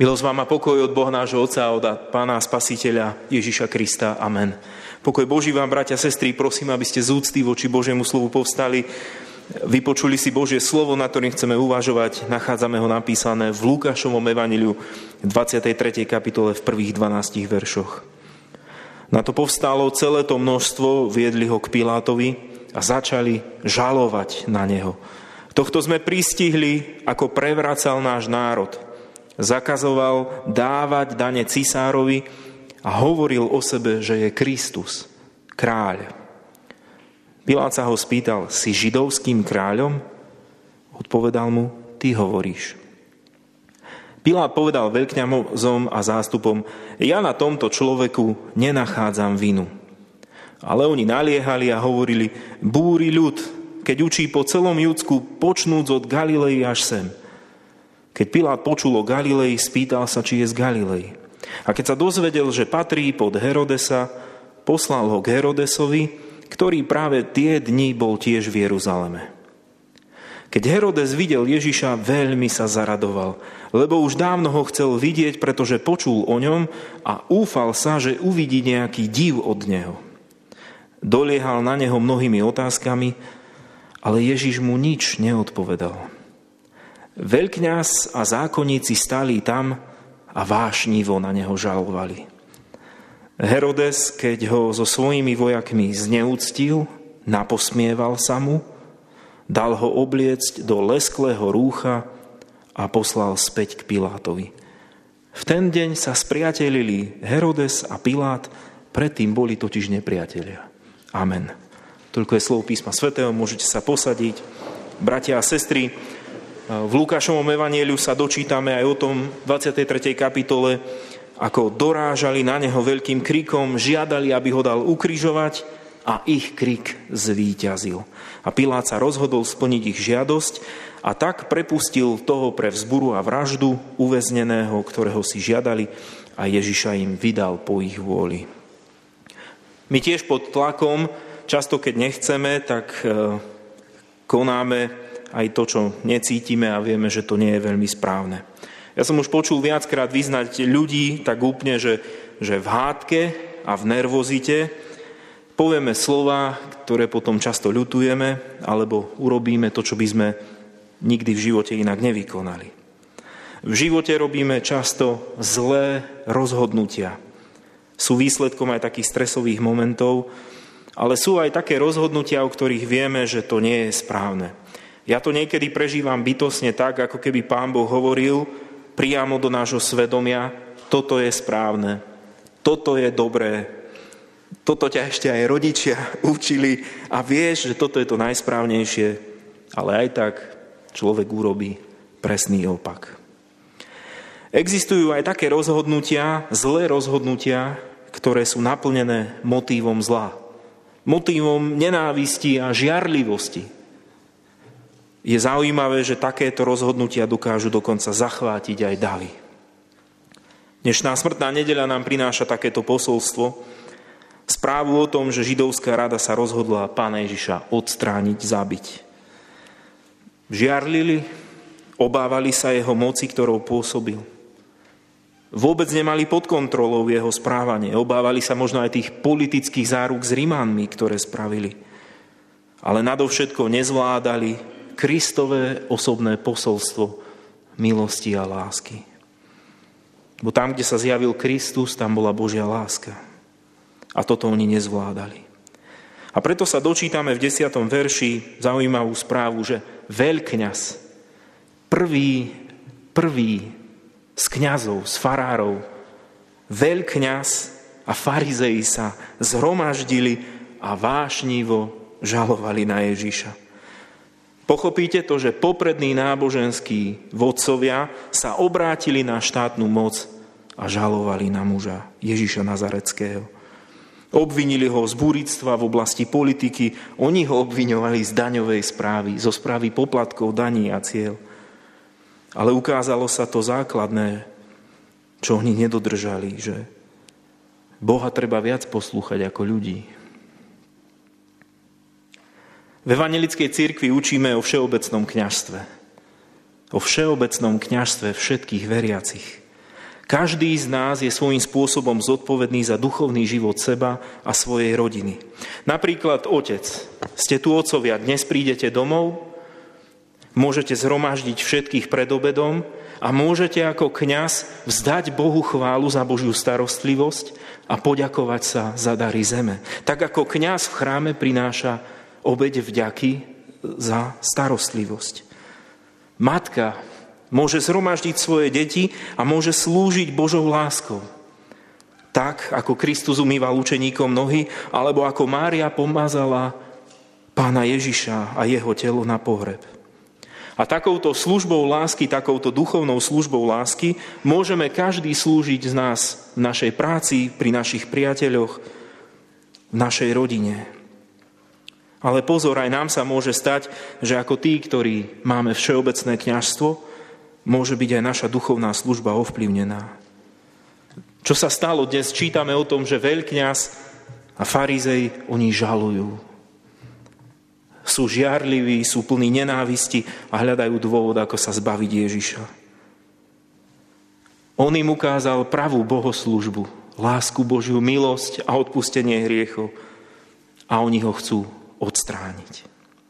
Milosť vám a pokoj od Boha nášho Otca a od Pána a Spasiteľa Ježiša Krista. Amen. Pokoj Boží vám, bratia a sestry, prosím, aby ste z úcty voči Božiemu slovu povstali. Vypočuli si Božie slovo, na ktorým chceme uvažovať. Nachádzame ho napísané v Lukášovom evanjeliu 23. kapitole v prvých 12 veršoch. Na to povstalo celé to množstvo, viedli ho k Pilátovi a začali žalovať na neho. Tohto sme pristihli, ako prevracal náš národ. Zakazoval dávať dane cisárovi a hovoril o sebe, že je Kristus, kráľ. Pilát sa ho spýtal, si židovským kráľom? Odpovedal mu, ty hovoríš. Pilát povedal veľkňazom a zástupom, ja na tomto človeku nenachádzam vinu. Ale oni naliehali a hovorili, búri ľud, keď učí po celom Judsku, počnúc od Galilei až sem. Keď Pilát počul o Galilei, spýtal sa, či je z Galilei. A keď sa dozvedel, že patrí pod Herodesa, poslal ho k Herodesovi, ktorý práve tie dni bol tiež v Jeruzaleme. Keď Herodes videl Ježiša, veľmi sa zaradoval, lebo už dávno ho chcel vidieť, pretože počul o ňom a úfal sa, že uvidí nejaký div od neho. Doliehal na neho mnohými otázkami, ale Ježiš mu nič neodpovedal. Veľkňaz a zákonníci stáli tam a vášnivo na neho žalovali. Herodes, keď ho so svojimi vojakmi zneúctil, naposmieval sa mu, dal ho obliecť do lesklého rúcha a poslal späť k Pilátovi. V ten deň sa spriatelili Herodes a Pilát, predtým boli totiž nepriatelia. Amen. Toľko je slov písma svätého, môžete sa posadiť. Bratia a sestry, v Lukášovom evanjeliu sa dočítame aj o tom 23. kapitole, ako dorážali na neho veľkým krikom, žiadali, aby ho dal ukrižovať a ich krik zvíťazil. A Pilát sa rozhodol splniť ich žiadosť a tak prepustil toho pre vzburu a vraždu uväzneného, ktorého si žiadali a Ježiša im vydal po ich vôli. My tiež pod tlakom, často keď nechceme, tak konáme aj to, čo necítime a vieme, že to nie je veľmi správne. Ja som už počul viackrát vyznať ľudí tak úplne, že v hádke a v nervozite povieme slova, ktoré potom často ľutujeme, alebo urobíme to, čo by sme nikdy v živote inak nevykonali. V živote robíme často zlé rozhodnutia. Sú výsledkom aj takých stresových momentov, ale sú aj také rozhodnutia, o ktorých vieme, že to nie je správne. Ja to niekedy prežívam bytostne tak, ako keby Pán Boh hovoril priamo do nášho svedomia, toto je správne, toto je dobré, toto ťa ešte aj rodičia učili a vieš, že toto je to najsprávnejšie, ale aj tak človek urobí presný opak. Existujú aj také rozhodnutia, zlé rozhodnutia, ktoré sú naplnené motívom zla, motívom nenávisti a žiarlivosti. Je zaujímavé, že takéto rozhodnutia dokážu dokonca zachvátiť aj davy. Dnešná smrtná nedeľa nám prináša takéto posolstvo, správu o tom, že židovská rada sa rozhodla Pána Ježiša odstrániť, zabiť. Žiarlili, obávali sa jeho moci, ktorou pôsobil. Vôbec nemali pod kontrolou jeho správanie, obávali sa možno aj tých politických záruk s Rimánmi, ktoré spravili. Ale nadovšetko nezvládali Kristové osobné posolstvo milosti a lásky. Bo tam, kde sa zjavil Kristus, tam bola Božia láska. A toto oni nezvládali. A preto sa dočítame v 10. verši zaujímavú správu, že veľkňaz, prvý z kňazov, z farárov, veľkňaz a farizei sa zhromaždili a vášnivo žalovali na Ježiša. Pochopíte to, že poprední náboženskí vodcovia sa obrátili na štátnu moc a žalovali na muža Ježiša Nazaretského. Obvinili ho z búrictva v oblasti politiky, oni ho obviňovali z daňovej správy, zo správy poplatkov, daní a ciel. Ale ukázalo sa to základné, čo oni nedodržali, že Boha treba viac poslúchať ako ľudí. V evanjelickej cirkvi učíme o všeobecnom kňazstve. O všeobecnom kňazstve všetkých veriacich. Každý z nás je svojím spôsobom zodpovedný za duchovný život seba a svojej rodiny. Napríklad otec. Ste tu otcovia, dnes prídete domov, môžete zhromaždiť všetkých pred obedom a môžete ako kňaz vzdať Bohu chválu za Božiu starostlivosť a poďakovať sa za dary zeme. Tak ako kňaz v chráme prináša obeť vďaky za starostlivosť. Matka môže zhromaždiť svoje deti a môže slúžiť Božou láskou. Tak, ako Kristus umýval učeníkom nohy, alebo ako Mária pomazala Pána Ježiša a jeho telo na pohreb. A takouto službou lásky, takouto duchovnou službou lásky môžeme každý slúžiť z nás v našej práci, pri našich priateľoch, v našej rodine. Ale pozor, aj nám sa môže stať, že ako tí, ktorí máme všeobecné kňazstvo, môže byť aj naša duchovná služba ovplyvnená. Čo sa stalo dnes? Čítame o tom, že veľkňaz a farizej, oni žalujú. Sú žiarliví, sú plní nenávisti a hľadajú dôvod, ako sa zbaviť Ježiša. On im ukázal pravú bohoslužbu, lásku Božiu, milosť a odpustenie hriechov a oni ho chcú odstrániť.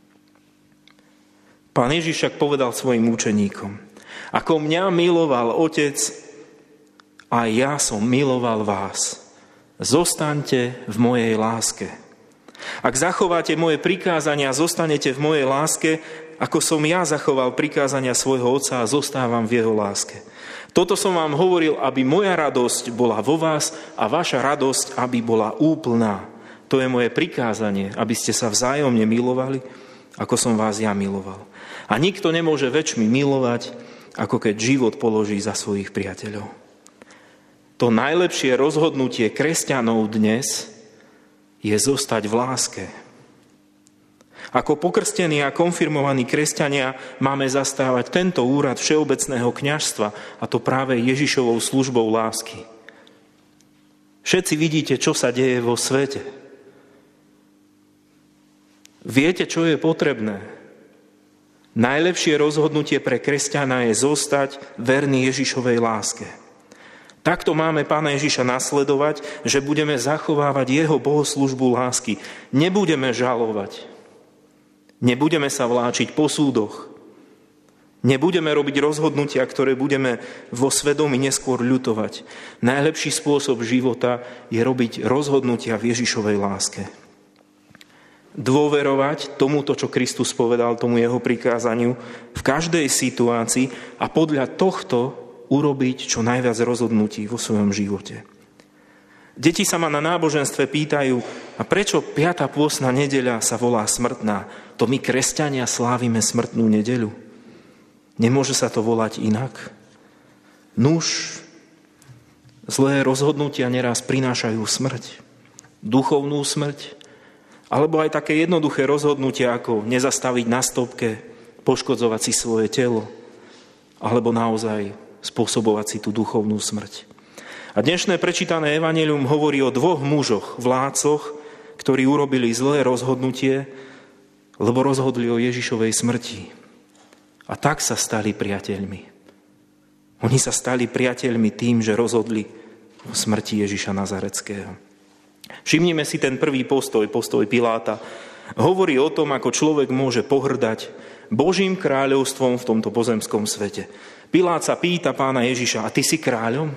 Pán Ježiš však povedal svojim učeníkom: ako mňa miloval Otec, a ja som miloval vás. Zostaňte v mojej láske. Ak zachováte moje prikázania, zostanete v mojej láske, ako som ja zachoval prikázania svojho Otca a zostávam v jeho láske. Toto som vám hovoril, aby moja radosť bola vo vás a vaša radosť, aby bola úplná. To je moje prikázanie, aby ste sa vzájomne milovali, ako som vás ja miloval. A nikto nemôže väčšmi milovať, ako keď život položí za svojich priateľov. To najlepšie rozhodnutie kresťanov dnes je zostať v láske. Ako pokrstení a konfirmovaní kresťania máme zastávať tento úrad všeobecného kňazstva, a to práve Ježišovou službou lásky. Všetci vidíte, čo sa deje vo svete. Viete, čo je potrebné. Najlepšie rozhodnutie pre kresťana je zostať verný Ježišovej láske. Takto máme Pána Ježiša nasledovať, že budeme zachovávať jeho bohoslužbu lásky. Nebudeme žalovať. Nebudeme sa vláčiť po súdoch. Nebudeme robiť rozhodnutia, ktoré budeme vo svedomí neskôr ľutovať. Najlepší spôsob života je robiť rozhodnutia v Ježišovej láske. Dôverovať tomuto, čo Kristus povedal, tomu jeho prikázaniu v každej situácii a podľa tohto urobiť čo najviac rozhodnutí vo svojom živote. Deti sa ma na náboženstve pýtajú, a prečo 5. pôstna nedeľa sa volá smrtná? To my, kresťania, slávime smrtnú nedeľu. Nemôže sa to volať inak? Nuž, zlé rozhodnutia neraz prinášajú smrť. Duchovnú smrť, alebo aj také jednoduché rozhodnutia, ako nezastaviť na stopke, poškodzovať si svoje telo, alebo naozaj spôsobovať si tú duchovnú smrť. A dnešné prečítané evanjelium hovorí o 2 mužoch, vládcoch, ktorí urobili zlé rozhodnutie, lebo rozhodli o Ježišovej smrti. A tak sa stali priateľmi. Oni sa stali priateľmi tým, že rozhodli o smrti Ježiša Nazareckého. Všimnime si ten prvý postoj Piláta. Hovorí o tom, ako človek môže pohrdať Božím kráľovstvom v tomto pozemskom svete. Pilát sa pýta Pána Ježiša: a ty si kráľom?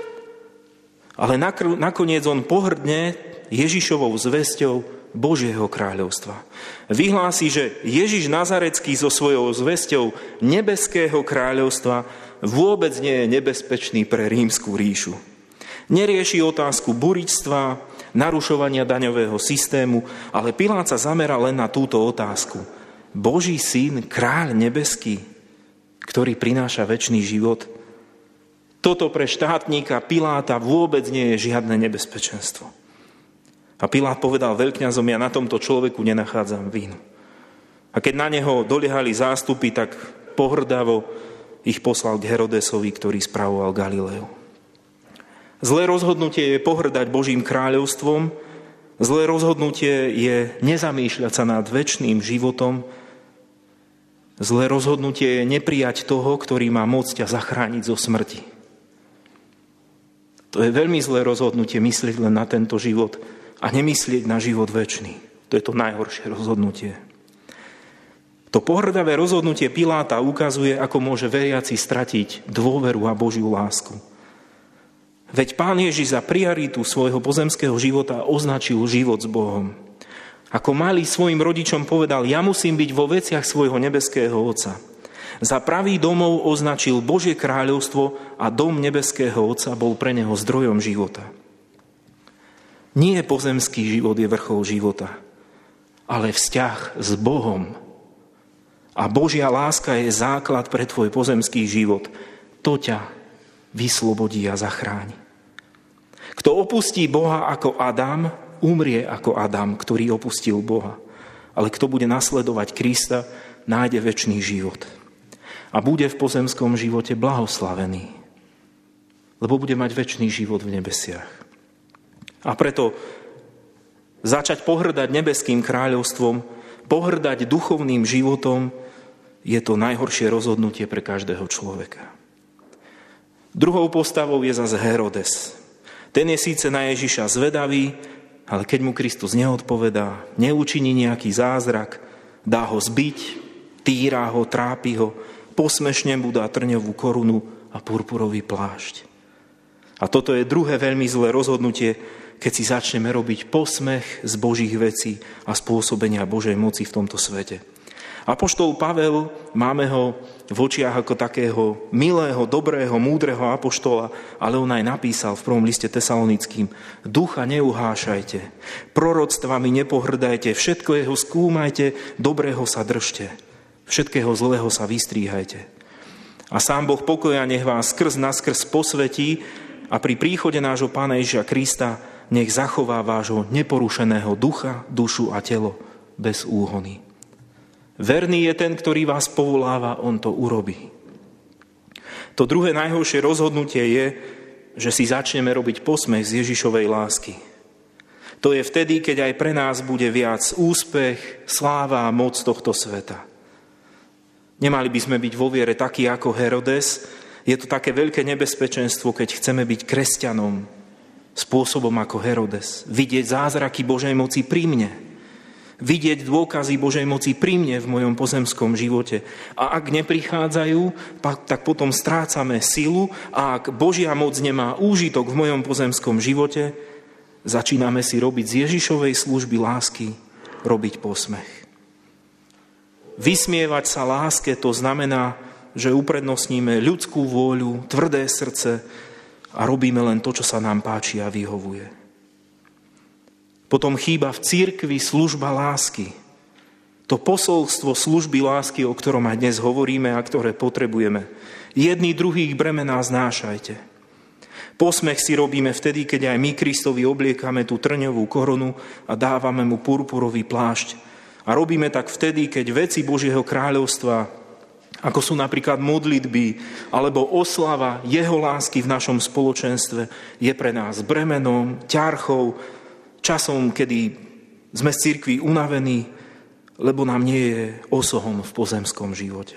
Ale nakoniec on pohrdne Ježišovou zvesťou Božieho kráľovstva. Vyhlási, že Ježiš Nazarecký so svojou zvesťou nebeského kráľovstva vôbec nie je nebezpečný pre rímsku ríšu. Nerieši otázku buričstva, narušovania daňového systému, ale Pilát sa zamera len na túto otázku. Boží syn, kráľ nebeský, ktorý prináša večný život. Toto pre štátnika Piláta vôbec nie je žiadne nebezpečenstvo. A Pilát povedal veľkňazom: ja na tomto človeku nenachádzam vinu. A keď na neho doliehali zástupy, tak pohrdavo ich poslal k Herodesovi, ktorý spravoval Galileu. Zlé rozhodnutie je pohrdať Božím kráľovstvom, zlé rozhodnutie je nezamýšľať sa nad večným životom, zlé rozhodnutie je neprijať toho, ktorý má moc ťa zachrániť zo smrti. To je veľmi zlé rozhodnutie myslieť len na tento život a nemyslieť na život večný. To je to najhoršie rozhodnutie. To pohrdavé rozhodnutie Piláta ukazuje, ako môže veriaci stratiť dôveru a Božiu lásku. Veď Pán Ježiš za prioritu svojho pozemského života označil život s Bohom. Ako malý svojim rodičom povedal, ja musím byť vo veciach svojho nebeského Otca. Za pravý domov označil Božie kráľovstvo a dom nebeského Otca bol pre neho zdrojom života. Nie pozemský život je vrchol života, ale vzťah s Bohom. A Božia láska je základ pre tvoj pozemský život. To ťa vyslobodí a zachráni. Kto opustí Boha ako Adam, umrie ako Adam, ktorý opustil Boha. Ale kto bude nasledovať Krista, nájde večný život. A bude v pozemskom živote blahoslavený. Lebo bude mať večný život v nebesiach. A preto začať pohrdať nebeským kráľovstvom, pohrdať duchovným životom, je to najhoršie rozhodnutie pre každého človeka. Druhou postavou je zase Herodes. Ten je síce na Ježiša zvedavý, ale keď mu Kristus neodpovedá, neučiní nejaký zázrak, dá ho zbiť, týrá ho, trápi ho, posmešne mu dá trňovú korunu a purpurový plášť. A toto je druhé veľmi zlé rozhodnutie, keď si začneme robiť posmech z Božích vecí a spôsobenia Božej moci v tomto svete. Apoštol Pavel, máme ho v očiach ako takého milého, dobrého, múdreho apoštola, ale on aj napísal v prvom liste Tesalonickým: ducha neuhášajte, proroctvami nepohrdajte, všetko jeho skúmajte, dobrého sa držte, všetkého zlého sa vystríhajte. A sám Boh pokoja nech vás skrz naskrz posvetí a pri príchode nášho Pána Ježiša Krista nech zachová vášho neporušeného ducha, dušu a telo bez úhony. Verný je ten, ktorý vás povoláva, on to urobí. To druhé najhoršie rozhodnutie je, že si začneme robiť posmech z Ježišovej lásky. To je vtedy, keď aj pre nás bude viac úspech, sláva a moc tohto sveta. Nemali by sme byť vo viere takí ako Herodes. Je to také veľké nebezpečenstvo, keď chceme byť kresťanom spôsobom ako Herodes. Vidieť zázraky Božej moci pri mne. Vidieť dôkazy Božej moci pri mne v mojom pozemskom živote. A ak neprichádzajú, tak potom strácame silu a ak Božia moc nemá úžitok v mojom pozemskom živote, začíname si robiť z Ježišovej služby lásky robiť posmech. Vysmievať sa láske, to znamená, že uprednostníme ľudskú vôľu, tvrdé srdce a robíme len to, čo sa nám páči a vyhovuje. Potom chýba v cirkvi služba lásky. To posolstvo služby lásky, o ktorom aj dnes hovoríme a ktoré potrebujeme. Jedni druhých bremená znášajte. Posmech si robíme vtedy, keď aj my Kristovi obliekame tú trňovú korunu a dávame mu purpurový plášť. A robíme tak vtedy, keď veci Božieho kráľovstva, ako sú napríklad modlitby alebo oslava jeho lásky v našom spoločenstve, je pre nás bremenom, ťarchou, časom, kedy sme z cirkvi unavení, lebo nám nie je osohom v pozemskom živote.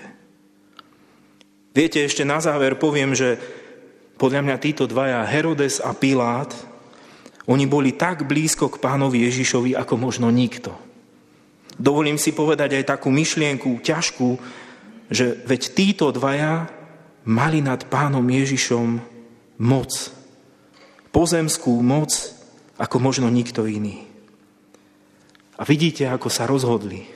Viete, ešte na záver poviem, že podľa mňa títo dvaja, Herodes a Pilát, oni boli tak blízko k Pánovi Ježišovi, ako možno nikto. Dovolím si povedať aj takú myšlienku ťažkú, že veď títo dvaja mali nad Pánom Ježišom moc. Pozemskú moc, ako možno nikto iný. A vidíte, ako sa rozhodli.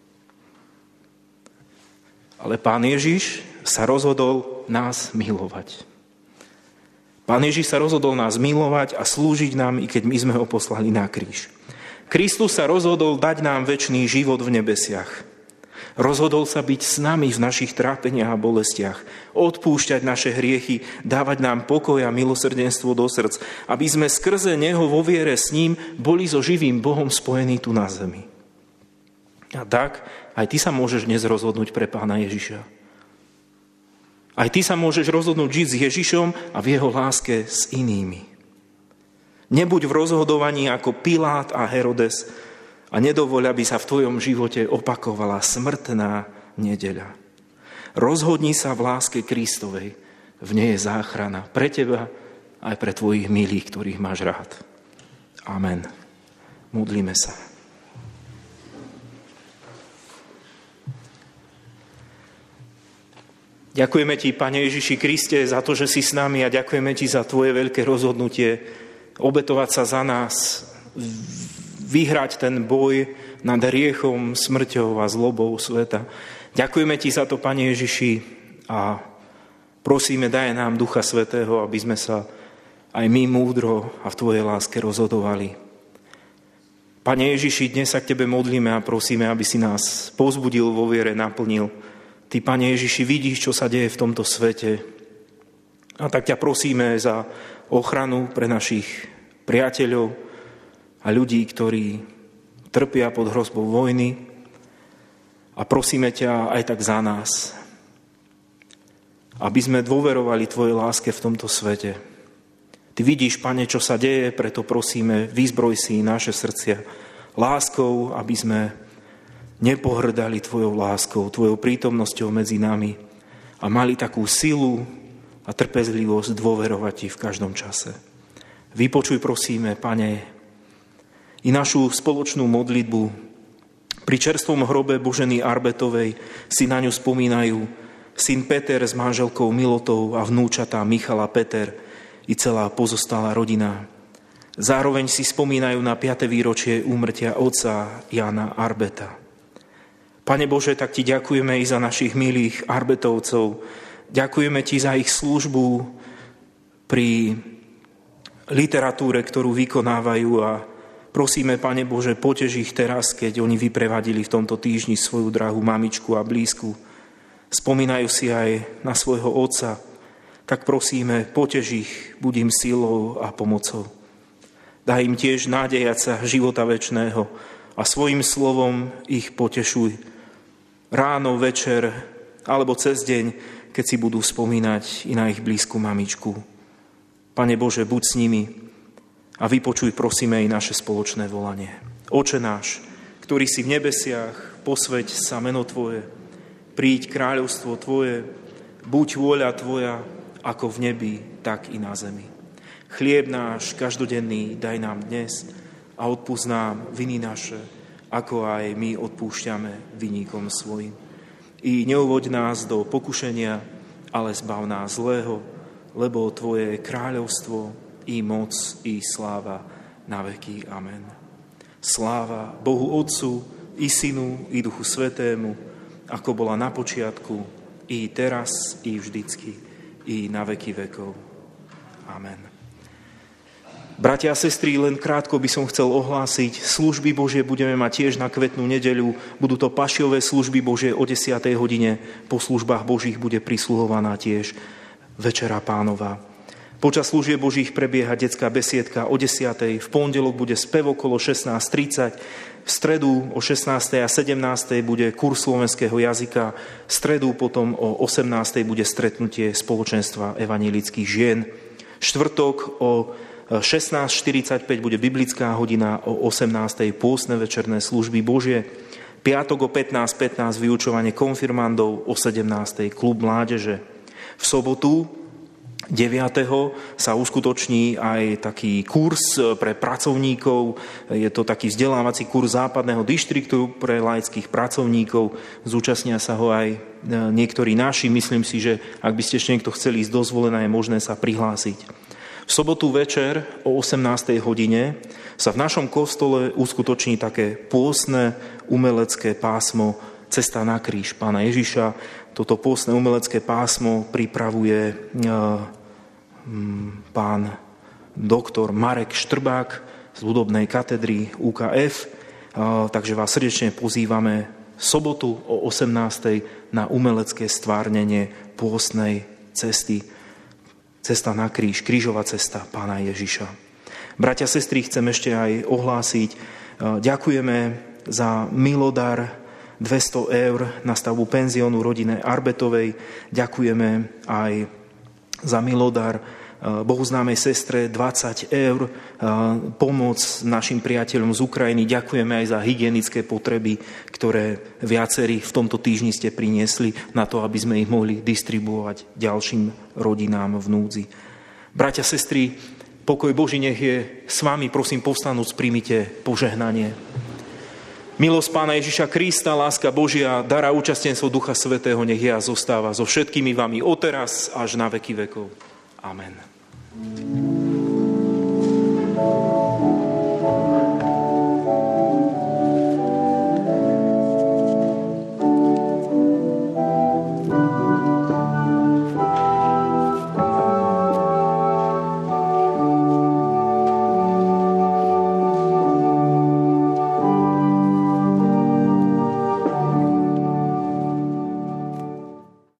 Ale Pán Ježiš sa rozhodol nás milovať. Pán Ježiš sa rozhodol nás milovať a slúžiť nám, i keď my sme ho poslali na kríž. Kristus sa rozhodol dať nám večný život v nebesiach. Rozhodol sa byť s nami v našich trápeniach a bolestiach, odpúšťať naše hriechy, dávať nám pokoj a milosrdenstvo do srdc, aby sme skrze Neho vo viere s ním boli so živým Bohom spojení tu na zemi. A tak aj ty sa môžeš dnes rozhodnúť pre Pána Ježiša. Aj ty sa môžeš rozhodnúť žiť s Ježišom a v jeho láske s inými. Nebuď v rozhodovaní ako Pilát a Herodes, a nedovoľ, aby sa v tvojom živote opakovala smrtná nedeľa. Rozhodni sa v láske Kristovej. V nej je záchrana pre teba a aj pre tvojich milých, ktorých máš rád. Amen. Modlíme sa. Ďakujeme ti, Pane Ježiši Kriste, za to, že si s nami a ďakujeme ti za tvoje veľké rozhodnutie obetovať sa za nás, vyhrať ten boj nad hriechom, smrťou a zlobou sveta. Ďakujeme ti za to, Pane Ježiši, a prosíme, daj nám Ducha Svätého, aby sme sa aj my múdro a v tvojej láske rozhodovali. Pane Ježiši, dnes sa k tebe modlíme a prosíme, aby si nás povzbudil vo viere, naplnil. Ty, Pane Ježiši, vidíš, čo sa deje v tomto svete. A tak ťa prosíme za ochranu pre našich priateľov a ľudí, ktorí trpia pod hrozbou vojny. A prosíme ťa aj tak za nás, aby sme dôverovali tvojej láske v tomto svete. Ty vidíš, Pane, čo sa deje, preto prosíme, vyzbroj si naše srdcia láskou, aby sme nepohrdali tvojou láskou, tvojou prítomnosťou medzi nami a mali takú silu a trpezlivosť dôverovať ti v každom čase. Vypočuj, prosíme, Pane, i našu spoločnú modlitbu. Pri čerstvom hrobe Boženy Arbetovej si na ňu spomínajú syn Peter s manželkou Milotou a vnúčatá Michala Peter i celá pozostalá rodina. Zároveň si spomínajú na 5. výročie úmrtia otca Jana Arbeta. Pane Bože, tak ti ďakujeme i za našich milých Arbetovcov. Ďakujeme ti za ich službu pri literatúre, ktorú vykonávajú a prosíme, Pane Bože, potež ich teraz, keď oni vyprevadili v tomto týždni svoju drahú mamičku a blízku. Spomínajú si aj na svojho otca, tak prosíme, potež ich, buď im silou a pomocou. Daj im tiež nádejať sa života večného a svojim slovom ich potešuj. Ráno, večer alebo cez deň, keď si budú spomínať i na ich blízku mamičku. Pane Bože, buď s nimi a vypočuj, prosíme, i naše spoločné volanie. Oče náš, ktorý si v nebesiach, posväť sa meno Tvoje, príď kráľovstvo Tvoje, buď vôľa Tvoja, ako v nebi, tak i na zemi. Chlieb náš každodenný daj nám dnes a odpusť nám viny naše, ako aj my odpúšťame viníkom svojim. I neuvoď nás do pokušenia, ale zbav nás zlého, lebo Tvoje kráľovstvo, i moc, i sláva na veky. Amen. Sláva Bohu Otcu, i Synu, i Duchu Svätému, ako bola na počiatku, i teraz, i vždycky, i na veky vekov. Amen. Bratia a sestry, len krátko by som chcel ohlásiť, služby Božie budeme mať tiež na Kvetnú nedeľu. Budú to pašiové služby Božie o 10. hodine. Po službách Božích bude prisluhovaná tiež Večera Pánova. Počas služieb Božích prebieha detská besiedka o 10. V pondelok bude spev okolo 16:30. V stredu o 16. a 17. bude kurz slovenského jazyka. V stredu potom o 18. bude stretnutie spoločenstva evanjelických žien. Štvrtok o 16:45 bude biblická hodina, o 18:00 pôstne večerné služby Božie. Piatok o 15:15 vyučovanie konfirmandov, o 17:00 klub mládeže. V sobotu 9. sa uskutoční aj taký kurz pre pracovníkov. Je to taký vzdelávací kurz západného dištriktu pre laických pracovníkov. Zúčastnia sa ho aj niektorí naši. Myslím si, že ak by ste ešte niekto chceli ísť dozvolená, je možné sa prihlásiť. V sobotu večer o 18. hodine sa v našom kostole uskutoční také pôstne umelecké pásmo Cesta na kríž Pána Ježiša. Toto pôstne umelecké pásmo pripravuje pán doktor Marek Štrbák z hudobnej katedry UKF. Takže vás srdečne pozývame v sobotu o 18. na umelecké stvárnenie pôstnej cesty. Cesta na kríž, krížová cesta Pána Ježiša. Bratia, sestry, chcem ešte aj ohlásiť. Ďakujeme za milodar 200 eur na stavbu penziónu rodine Arbetovej. Ďakujeme aj za milodar bohuznámej sestre 20 eur, pomoc našim priateľom z Ukrajiny. Ďakujeme aj za hygienické potreby, ktoré viacerí v tomto týždni ste priniesli na to, aby sme ich mohli distribuovať ďalším rodinám v núdzi. Bratia, sestry, pokoj Boží nech je s vami. Prosím, povstanúc, príjmite požehnanie. Milosť Pána Ježiša Krista, láska Božia, dar a účastenstvo Ducha Svätého nech je a zostáva so všetkými vami odteraz až na veky vekov. Amen.